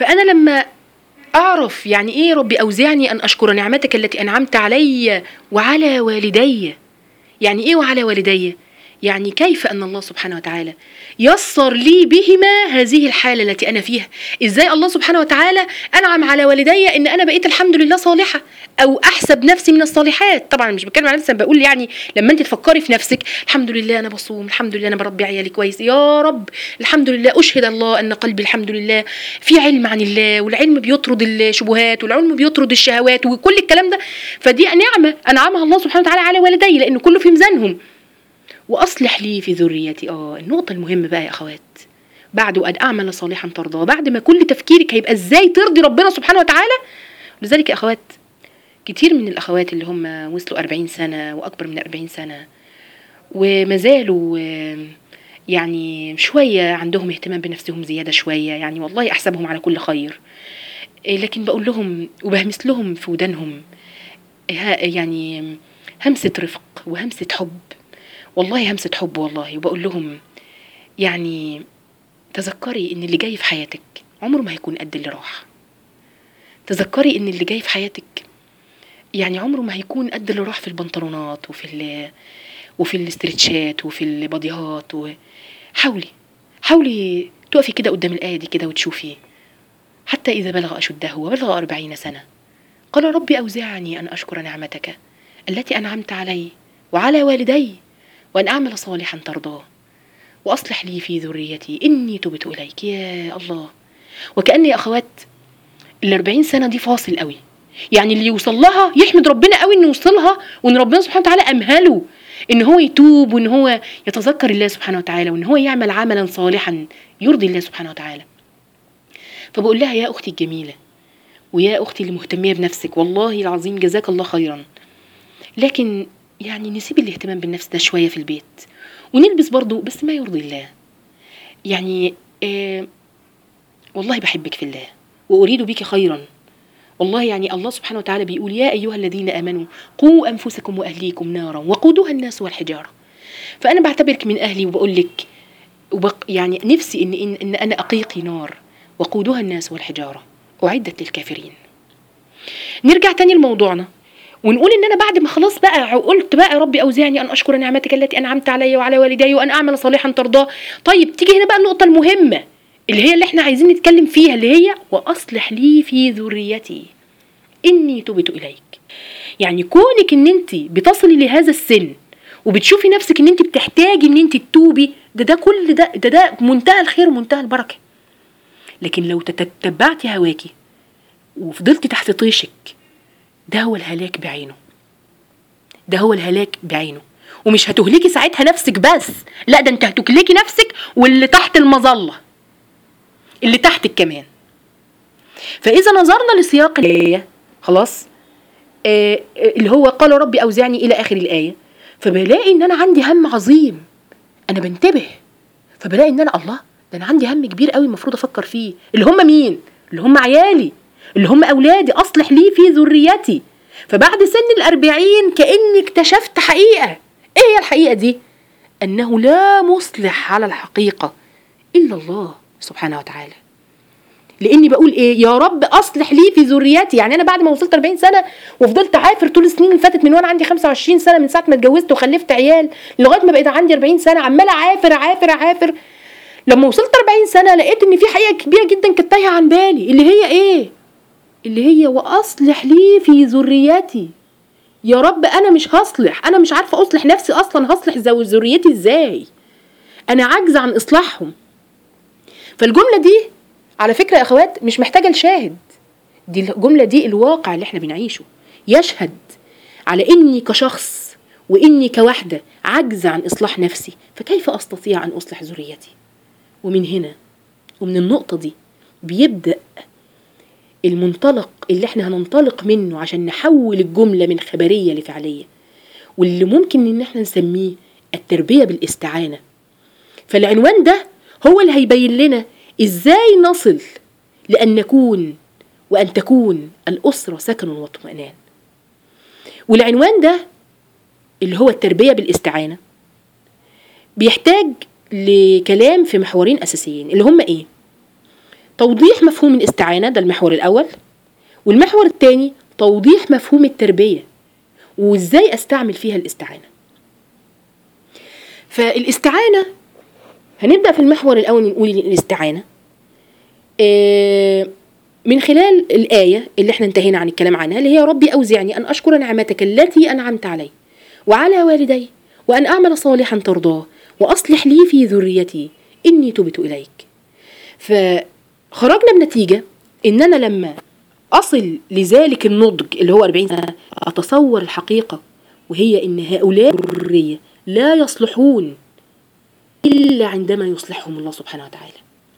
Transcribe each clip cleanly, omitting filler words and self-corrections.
فأنا لما أعرف يعني إيه ربي أوزعني أن أشكر نعمتك التي أنعمت علي وعلى والدي. يعني إيه وعلى والدي؟ يعني كيف أن الله سبحانه وتعالى يسر لي بهما هذه الحالة التي أنا فيها. إزاي الله سبحانه وتعالى أنعم على والدي إن أنا بقيت الحمد لله صالحة، أو أحسب نفسي من الصالحات. طبعا مش بتكلم عن نفسي، بقول يعني لما أنت تفكري في نفسك الحمد لله أنا بصوم، الحمد لله أنا بربي عيالي كويس، يا رب الحمد لله، أشهد الله أن قلبي الحمد لله في علم عن الله، والعلم بيطرد الشبهات، والعلم بيطرد الشهوات وكل الكلام ده. فدي نعمة أنعمها الله سبحانه وتعالى على والدي، لأن كله في ميزانهم. وأصلح لي في ذريتي. النقطة المهمة بقى يا أخوات، بعد أن أعمل صالحا ترضاه، بعد ما كل تفكيرك هيبقى إزاي ترضي ربنا سبحانه وتعالى. لذلك يا أخوات كتير من الأخوات اللي هم وصلوا 40 سنة وأكبر من 40 سنة وما زالوا يعني شوية عندهم اهتمام بنفسهم زيادة شوية، يعني والله أحسبهم على كل خير، لكن بقول لهم وبهمس لهم في ودانهم يعني همسة رفق وهمسة حب، والله همسة حب والله. وبقول لهم يعني تذكري ان اللي جاي في حياتك عمره ما هيكون قد اللي راح. تذكري ان اللي جاي في حياتك يعني عمره ما هيكون قد اللي راح في البنطلونات وفي الاسترتشات وفي الباديهات. حاولي تقفي كده قدام الآية دي كده وتشوفي حتى إذا بلغ أشده وبلغ 40 سنة قال ربي أوزعني أن أشكر نعمتك التي أنعمت علي وعلى والدي وأن أعمل صالحا ترضاه وأصلح لي في ذريتي إني تبت إليك. يا الله. وكأن يا أخوات 40 سنة دي فاصل قوي، يعني اللي يوصل لها يحمد ربنا قوي إنه يوصلها، وإن ربنا سبحانه وتعالى أمهله إن هو يتوب، وإن هو يتذكر الله سبحانه وتعالى، وإن هو يعمل عملا صالحا يرضي الله سبحانه وتعالى. فبقول لها يا أختي الجميلة ويا أختي اللي مهتمية بنفسك، والله العظيم جزاك الله خيرا، لكن يعني نسيب الاهتمام بالنفس ده شوية في البيت، ونلبس برضو بس ما يرضي الله. يعني والله بحبك في الله وأريد بك خيرا والله. يعني الله سبحانه وتعالى بيقول يا أيها الذين آمنوا قوا أنفسكم وأهليكم نارا وقودها الناس والحجارة. فأنا بعتبرك من أهلي وبقول لك يعني نفسي إن أنا أقيقي نار وقودها الناس والحجارة أعدت للكافرين. نرجع تاني لموضوعنا ونقول ان انا بعد ما خلاص بقى قلت بقى ربي اوزعني ان اشكر نعمتك التي انعمت علي وعلى والدي وان اعمل صالحا ترضاه. طيب تيجي هنا بقى النقطه المهمه اللي احنا عايزين نتكلم فيها، اللي هي واصلح لي في ذريتي اني تبت اليك. يعني كونك ان انت بتصلي لهذا السن وبتشوفي نفسك ان انت بتحتاجي ان انت تتوبي، ده كل ده منتهى الخير ومنتهى البركه. لكن لو تتبعتي هواكي وفضلتي تحت طيشك، ده هو الهلاك بعينه، ده هو الهلاك بعينه. ومش هتهلكي ساعتها نفسك بس، لا ده انت هتهلكي نفسك واللي تحت المظلة اللي تحتك كمان. فإذا نظرنا لسياق الآية خلاص اللي هو قال ربي أوزعني إلى آخر الآية، فبلاقي إن أنا عندي هم عظيم، أنا بنتبه فبلاقي إن الله ده أنا عندي هم كبير قوي المفروض أفكر فيه، اللي هم مين؟ اللي هم عيالي، اللي هم أولادي. أصلح لي في ذريتي. فبعد سن 40 كأني اكتشفت حقيقة. إيه هي الحقيقة دي؟ أنه لا مصلح على الحقيقة إلا الله سبحانه وتعالى. لأني بقول إيه؟ يا رب أصلح لي في ذريتي. يعني أنا بعد ما وصلت 40 سنة وفضلت عافر طول السنين اللي فاتت من وأنا عندي 25 سنة، من ساعة ما اتجوزت وخلفت عيال لغاية ما بقيت عندي 40 سنة عمالة عافر. لما وصلت 40 سنة لقيت إن في حقيقة كبيرة جدا كانت تايهة عن بالي، اللي هي إيه؟ اللي هي وأصلح لي في ذريتي. يا رب أنا مش هصلح، أنا مش عارفة أصلح نفسي أصلا، هصلح ذريتي إزاي؟ أنا عاجزة عن إصلاحهم. فالجملة دي على فكرة يا أخوات مش محتاجة الشاهد، دي الجملة دي الواقع اللي احنا بنعيشه يشهد على إني كشخص وإني كواحدة عاجزة عن إصلاح نفسي، فكيف أستطيع أن أصلح ذريتي؟ ومن هنا ومن النقطة دي بيبدأ المنطلق اللي احنا هننطلق منه عشان نحول الجملة من خبرية لفعلية، واللي ممكن ان احنا نسميه التربية بالاستعانة. فالعنوان ده هو اللي هيبين لنا ازاي نصل لأن نكون وأن تكون الأسرة سكن واطمئنان. والعنوان ده اللي هو التربية بالاستعانة بيحتاج لكلام في محورين أساسيين اللي هم إيه؟ توضيح مفهوم الاستعانة، ده المحور الأول. والمحور الثاني توضيح مفهوم التربية وإزاي أستعمل فيها الاستعانة. فالاستعانة هنبدأ في المحور الأول نقول الاستعانة من خلال الآية اللي احنا انتهينا عن الكلام عنها، اللي هي ربي أوزعني أن أشكر نعمتك التي أنعمت علي وعلى والدي وأن أعمل صالحا ترضاه وأصلح لي في ذريتي إني تبت إليك. فخرجنا بنتيجة إن أنا لما أصل لذلك النضج اللي هو 40 سنة أتصور الحقيقة، وهي إن هؤلاء الذرية لا يصلحون إلا عندما يصلحهم الله سبحانه وتعالى.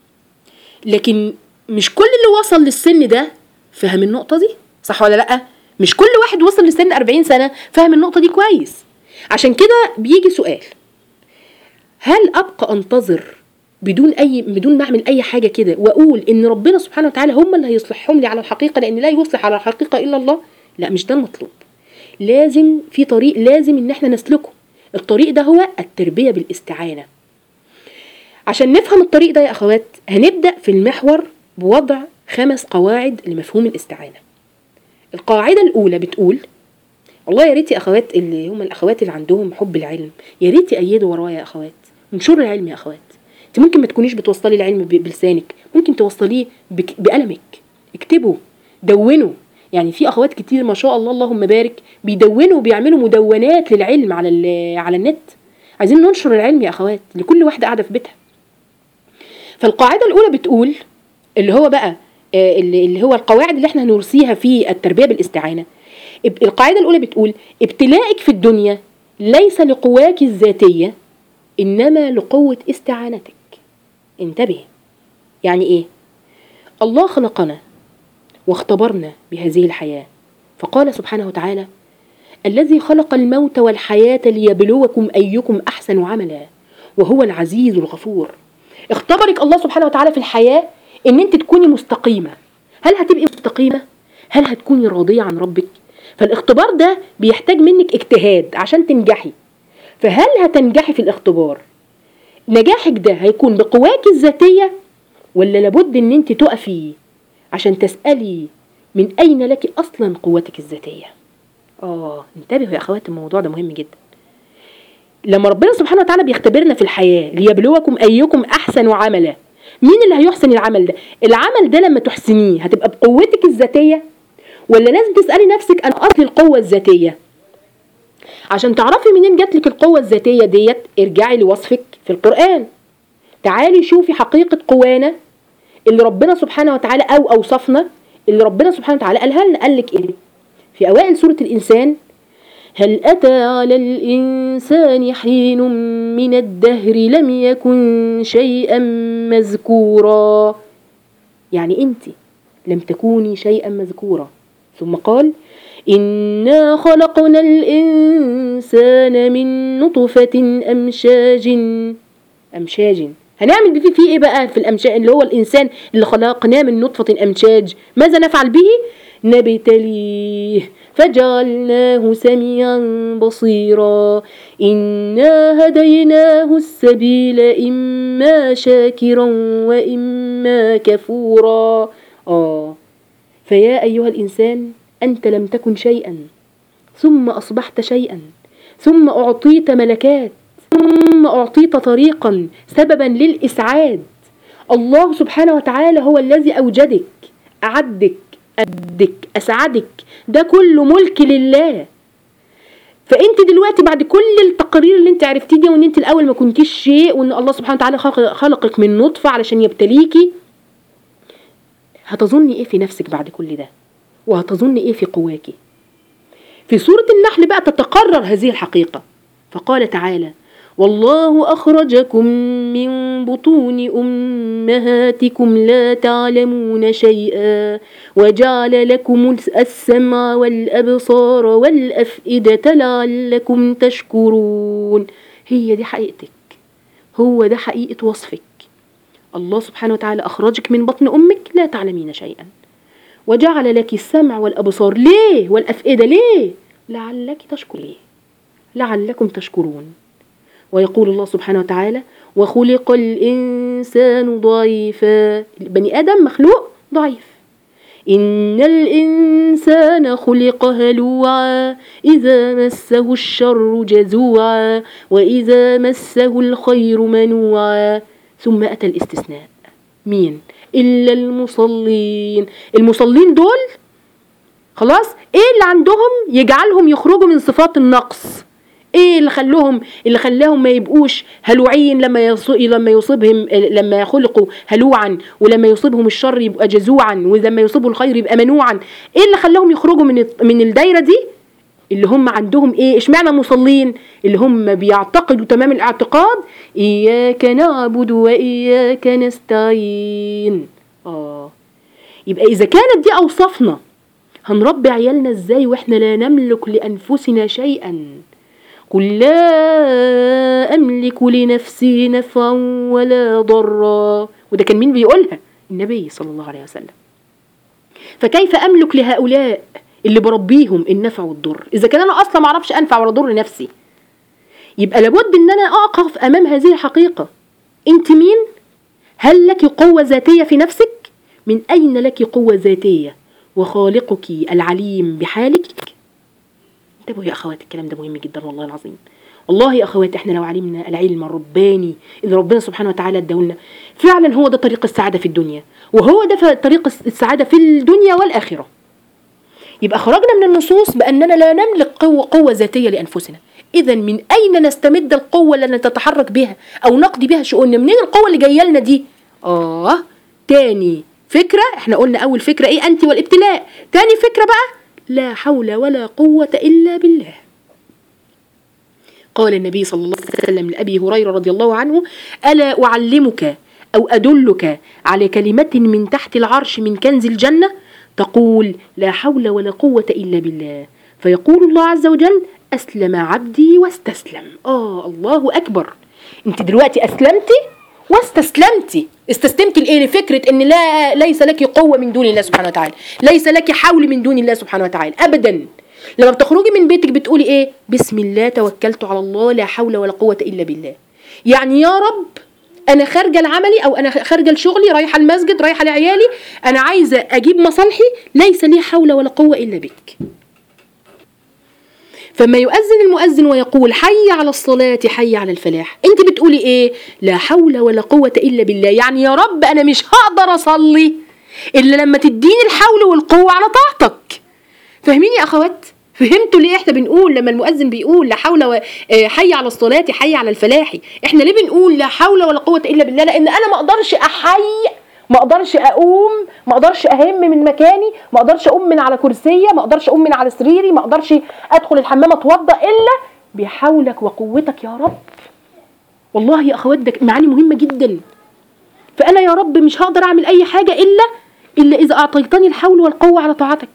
لكن مش كل اللي وصل للسن ده فهم النقطة دي، صح ولا لأ؟ مش كل واحد وصل لسن 40 سنة فهم النقطة دي كويس. عشان كده بيجي سؤال: هل أبقى أنتظر بدون ما أعمل أي حاجة كده وأقول إن ربنا سبحانه وتعالى هم اللي هيصلحهم لي على الحقيقة، لأن لا يصلح على الحقيقة إلا الله؟ لا، مش ده المطلوب. لازم في طريق لازم إن احنا نسلكه. الطريق ده هو التربية بالاستعانة. عشان نفهم الطريق ده يا أخوات هنبدأ في المحور بوضع 5 قواعد لمفهوم الاستعانة. القاعدة الأولى بتقول، والله يا ريت يا أخوات اللي هم الأخوات اللي عندهم حب العلم يا ريت يأيدوا ورايا يا أخوات، انشروا العلم يا أخوات. انت ممكن ما تكونيش بتوصلي العلم بلسانك، ممكن توصليه بقلمك. اكتبوا، دونوا. يعني في أخوات كتير ما شاء الله اللهم بارك بيدونوا وبيعملوا مدونات للعلم على النت. عايزين ننشر العلم يا أخوات لكل واحدة قاعدة في بيتها. فالقاعدة الأولى بتقول اللي هو بقى اللي هو القواعد اللي احنا هنرسيها في التربية بالاستعانة. القاعدة الأولى بتقول: ابتلاءك في الدنيا ليس لقواك الذاتية إنما لقوة استعانتك. انتبه، يعني إيه؟ الله خلقنا واختبرنا بهذه الحياة، فقال سبحانه وتعالى: الذي خلق الموت والحياة ليبلوكم أيكم أحسن عملا وهو العزيز الغفور. اختبرك الله سبحانه وتعالى في الحياة ان انت تكوني مستقيمة. هل هتبقي مستقيمة؟ هل هتكوني راضية عن ربك؟ فالاختبار ده بيحتاج منك اجتهاد عشان تنجحي. فهل هتنجحي في الاختبار؟ نجاحك ده هيكون بقواك الذاتية ولا لابد ان انت تقفي عشان تسألي من اين لك اصلا قوتك الذاتية؟ انتبهوا يا اخوات، الموضوع ده مهم جدا. لما ربنا سبحانه وتعالى بيختبرنا في الحياة ليبلوكم أيكم أحسن عملا، مين اللي هيحسن العمل ده؟ العمل ده لما تحسنيه هتبقى بقوتك الذاتية ولا لازم تسألي نفسك أنا أصل القوة الذاتية؟ عشان تعرفي منين جاتلك القوة الذاتية ديت ارجعي لوصفك في القرآن. تعالي شوفي حقيقة قوانا اللي ربنا سبحانه وتعالى أو أوصفنا اللي ربنا سبحانه وتعالى قالها لنا. قالك إيه؟ في أوائل سورة الإنسان: هل أتى على الإنسان حين من الدهر لم يكن شيئا مذكورا. يعني أنت لم تكوني شيئا مذكورا. ثم قال: إنا خلقنا الإنسان من نطفة أمشاج. هنعمل فيه إيه بقى في الأمشاج اللي هو الإنسان اللي خلقناه من نطفة أمشاج؟ ماذا نفعل به؟ نبتليه فجعلناه سميعا بصيرا إنا هديناه السبيل إما شاكرا وإما كفورا. فيا أيها الإنسان أنت لم تكن شيئا ثم أصبحت شيئا، ثم أعطيت ملكات، ثم أعطيت طريقا سببا للإسعاد. الله سبحانه وتعالى هو الذي أوجدك، أعدك، أدك، أسعدك. ده كله ملك لله. فأنت دلوقتي بعد كل التقارير اللي انت عرفتيه دي، وان انت الأول ما كنتيش شيء، وان الله سبحانه وتعالى خلقك من نطفة علشان يبتليكي، هتظني ايه في نفسك بعد كل ده؟ وهتظني ايه في قواكي؟ في سورة النحل بقى تتقرر هذه الحقيقة. فقال تعالى: والله أخرجكم من بطون أمهاتكم لا تعلمون شيئا وجعل لكم السمع والأبصار والأفئدة لعلكم تشكرون. هي دي حقيقتك، هو ده حقيقة وصفك. الله سبحانه وتعالى أخرجك من بطن أمك لا تعلمين شيئا، وجعل لك السمع والأبصار. ليه؟ والأفئدة ليه؟ لعلك تشكرين، لعلكم تشكرون. ويقول الله سبحانه وتعالى وخلق الإنسان ضعيفا. بني آدم مخلوق ضعيف. إن الإنسان خلق هلوعا إذا مسه الشر جزوعا وإذا مسه الخير منوعا. ثم أتى الاستثناء. مين؟ إلا المصلين. المصلين دول خلاص ايه اللي عندهم يجعلهم يخرجوا من صفات النقص؟ ايه اللي خلاهم ما يبقوش هلوعين لما يخلقوا هلوعا، ولما يصيبهم الشر يبقى جزوعا، ولما يصيبوا الخير يبقى منوعا؟ ايه اللي خلاهم يخرجوا من الدايره دي؟ اللي هم عندهم ايه؟ اشمعنى مصلين؟ اللي هم بيعتقدوا تمام الاعتقاد اياك نعبد واياك نستعين. يبقى اذا كانت دي اوصافنا هنربي عيالنا ازاي واحنا لا نملك لانفسنا شيئا؟ قل لا املك لنفسي نفعا ولا ضرا. وده كان مين بيقولها؟ النبي صلى الله عليه وسلم. فكيف املك لهؤلاء اللي بربيهم النفع والضر اذا كان انا اصلا ما اعرفش انفع ولا ضر نفسي؟ يبقى لابد ان انا اقف امام هذه الحقيقه. انت مين؟ هل لك قوه ذاتيه في نفسك؟ من اين لك قوه ذاتيه وخالقك العليم بحالك؟ انتبهوا يا اخوات، الكلام ده مهم جدا والله العظيم. والله يا اخوات احنا لو علمنا العلم الرباني اللي ربنا سبحانه وتعالى اداهولنا فعلا هو ده طريق السعاده في الدنيا، وهو ده طريق السعاده في الدنيا والاخره. يبقى خرجنا من النصوص باننا لا نملك قوه ذاتيه لانفسنا. اذا من اين نستمد القوه اللي نتحرك بها او نقضي بها شؤوننا؟ منين القوه اللي جايه لنا دي؟ تاني فكره، احنا قلنا اول فكره ايه؟ انت والابتلاء. تاني فكره بقى لا حول ولا قوه الا بالله. قال النبي صلى الله عليه وسلم لأبي هريرة رضي الله عنه ألا أعلمك أو أدلك على كلمة من تحت العرش من كنز الجنة تقول لا حول ولا قوة إلا بالله، فيقول الله عز وجل أسلم عبدي واستسلم. الله أكبر. أنت دلوقتي أسلمتي واستسلمتي. استسلمتي لإيه؟ لفكرة إن ليس لك قوة من دون الله سبحانه وتعالى، ليس لك حول من دون الله سبحانه وتعالى أبدا. لما بتخرجي من بيتك بتقولي ايه؟ بسم الله توكلت على الله لا حول ولا قوة الا بالله. يعني يا رب انا خارجه لعملي او انا خارجه لشغلي، رايحه المسجد، رايحه لعيالي، انا عايزه اجيب مصالحي، ليس لي حول ولا قوة الا بك. فما يؤذن المؤذن ويقول حي على الصلاة حي على الفلاح، انت بتقولي ايه؟ لا حول ولا قوة الا بالله. يعني يا رب انا مش هقدر اصلي الا لما تديني الحول والقوة على طاعتك. فاهمين يا اخوات؟ فهمتوا ليه احنا بنقول لما المؤذن بيقول لا حول حي على الصلاة حي على الفلاح، احنا ليه بنقول لا حول ولا قوة الا بالله؟ لان انا ما اقدرش احي، ما اقدرش اقوم، ما اقدرش اهم من مكاني، ما اقدرش اقوم من على كرسية، ما اقدرش اقوم من على سريري، ما اقدرش ادخل الحمام اتوضى الا بحولك وقوتك يا رب. والله يا اخوات ده معاني مهمة جدا. فانا يا رب مش هقدر اعمل اي حاجة الا اذا اعطيتني الحول والقوة على طاعتك.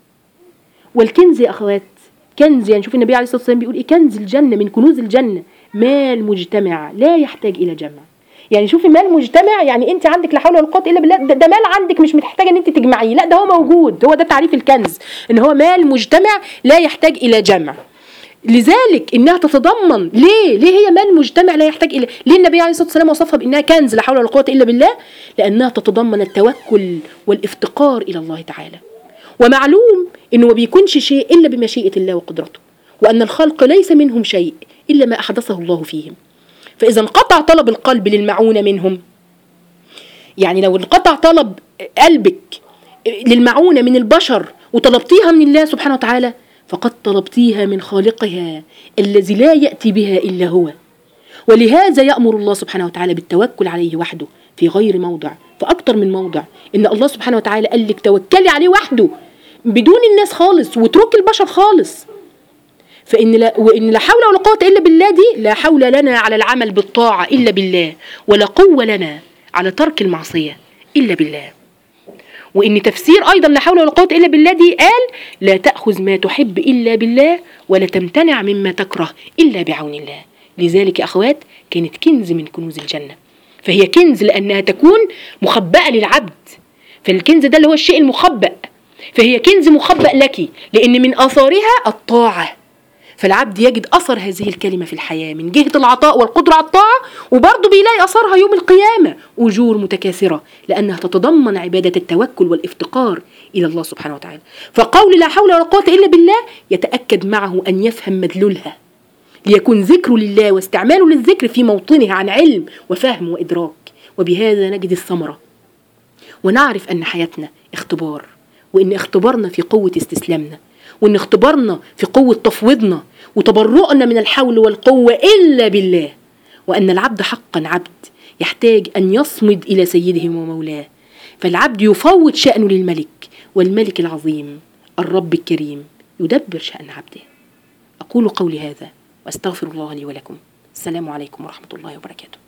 والكنز يا اخوات، كنز، يعني شوف النبي عليه الصلاه والسلام بيقول ايه؟ كنز الجنه من كنوز الجنه مال مجتمع لا يحتاج الى جمع. يعني شوفي مال مجتمع، يعني انت عندك لا حول ولا قوه الا بالله، ده مال عندك مش محتاجه ان انت تجمعيه، لا ده هو موجود. هو ده تعريف الكنز، ان هو مال مجتمع لا يحتاج الى جمع. لذلك انها تتضمن ليه هي مال مجتمع لا يحتاج الى، ليه النبي عليه الصلاه والسلام وصفها بانها كنز لا حول ولا قوه الا بالله؟ لانها تتضمن التوكل والافتقار الى الله تعالى. ومعلوم انه ما بيكونش شيء الا بمشيئة الله وقدرته، وان الخلق ليس منهم شيء الا ما احدثه الله فيهم. فاذا انقطع طلب القلب للمعونة منهم، يعني لو انقطع طلب قلبك للمعونة من البشر وطلبتيها من الله سبحانه وتعالى، فقد طلبتيها من خالقها الذي لا يأتي بها الا هو. ولهذا يأمر الله سبحانه وتعالى بالتوكل عليه وحده في غير موضع، فأكتر من موضع إن الله سبحانه وتعالى قال لك توكلي عليه وحده بدون الناس خالص واتركي البشر خالص. وإن لا حول ولا قوة إلا بالله دي لا حول لنا على العمل بالطاعة إلا بالله، ولا قوة لنا على ترك المعصية إلا بالله. وإن تفسير أيضا لا حول ولا قوة إلا بالله دي قال لا تأخذ ما تحب إلا بالله ولا تمتنع مما تكره إلا بعون الله. لذلك يا أخوات كانت كنز من كنوز الجنة. فهي كنز لأنها تكون مخبأة للعبد، فالكنز ده اللي هو الشيء المخبأ، فهي كنز مخبأ لك لأن من آثارها الطاعة. فالعبد يجد أثر هذه الكلمة في الحياة من جهة العطاء والقدرة على الطاعة، وبرضه بيلاقي أثرها يوم القيامة أجور متكاثرة، لأنها تتضمن عبادة التوكل والافتقار إلى الله سبحانه وتعالى. فقول لا حول ولا قوة إلا بالله يتأكد معه أن يفهم مدلولها، ليكون ذكر لله واستعماله للذكر في موطنها عن علم وفهم وإدراك. وبهذا نجد الثمرة، ونعرف أن حياتنا اختبار، وإن اختبارنا في قوة استسلامنا، وإن اختبارنا في قوة تفويضنا وتبرؤنا من الحول والقوة إلا بالله، وأن العبد حقا عبد يحتاج أن يصمد إلى سيده ومولاه. فالعبد يفوض شأنه للملك، والملك العظيم الرب الكريم يدبر شأن عبده. أقول قولي هذا وأستغفر الله لي ولكم. السلام عليكم ورحمة الله وبركاته.